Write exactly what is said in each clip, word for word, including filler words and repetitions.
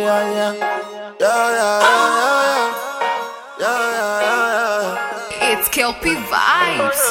yeah, yeah. Yeah, yeah, yeah, yeah, yeah, yeah, yeah, yeah. It's Kelpie Vibes.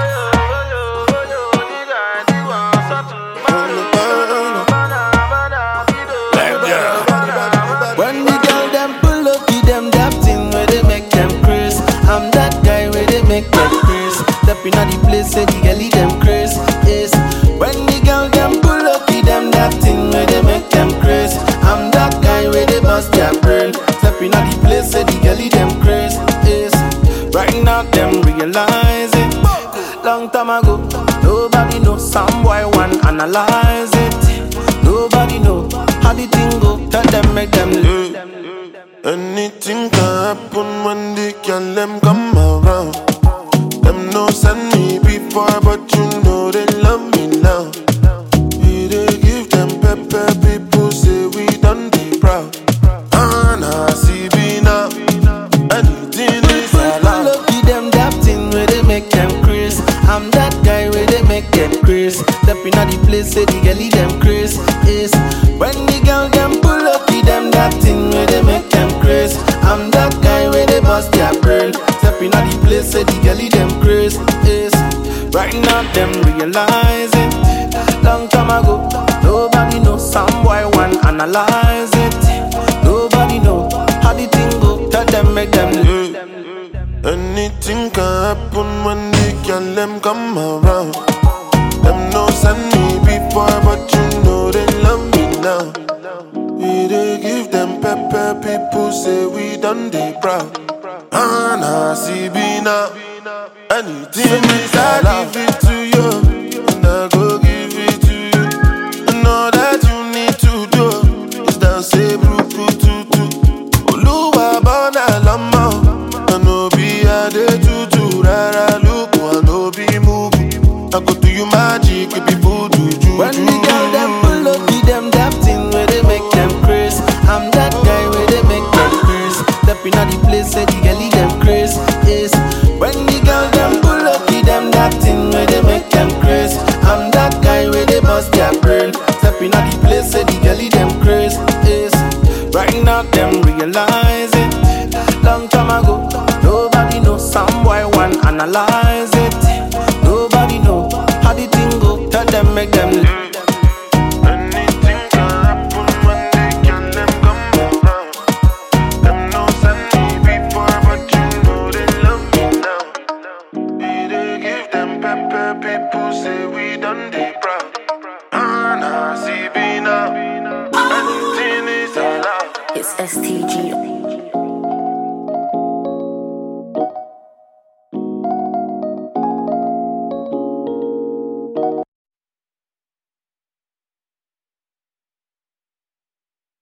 When the girl them pull up, give them that thing where they make them craze. I'm that guy where they make them craze. Stepping at the place, say the girlie them craze. Yes. When the girl them pull up, give them that thing where they make them craze. I'm that guy where they bust their brain. Stepping at the place, say the girlie them craze. Yes. Right now them realize it. Long time ago, nobody know. Some boy want analyze it. Nobody know how the thing go. Tell them, make them live. Anything can happen when the girl them come around. Them no send me before, but you know they love me now. We they give them pepper, people say we done be proud. And I see me now. Anything is allowed. Look at them that thing where they make them craze. I'm that guy where they make them craze. Stepping at the place, say the girlie them craze. Yes. When the girl them pull up, give them that thing where they make them craze. I'm that guy where they bust their brain. Stepping at the place, say the girlie them craze. Yes. Right now them realizing. Long time ago, nobody know. Some boy want analyze it. Nobody know how the thing go. Tell them, make them live. Anything can happen when the girl them come around. Them no send me before, but you know they love me now. We they give them pepper, people say we done they proud. And I see me now. Anything is I give it to you, and I go give it to you. And all that you need to do is dance a bruku tutu. Oluwa bona lama. I no be a day to do rara look, I no be movie. I go do you magic, it be voodoo juju. When the girl them pull up, give them that thing where they make them craze. I'm that guy where they make them craze. Stepping at the place, say the girlie them craze. Yes. When the girl them pull up, give them that thing where they make them craze. I'm that guy where they bust their brain. Stepping at the place, say the girlie them craze. Yes. Right now them realizing. Long time ago, nobody know. Some boy want analyze it. Nobody know how the thing go. Tell them, make them live. Anything can happen when they can them come around. Them no send me before, but you know they love me now. We they give them pepper, people say we done they proud. And I see me now. Anything is allowed. It's S T G.